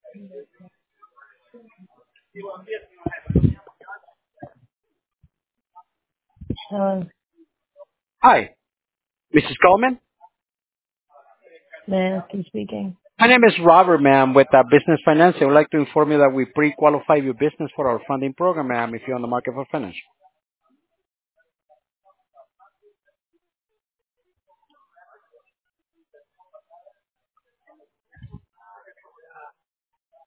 Hello, Hi, Mrs. Coleman. man, I'm speaking. My name is Robert, ma'am, with Business Finance. I would like to inform you that we pre-qualify your business for our funding program, ma'am, if you're on the market for finance.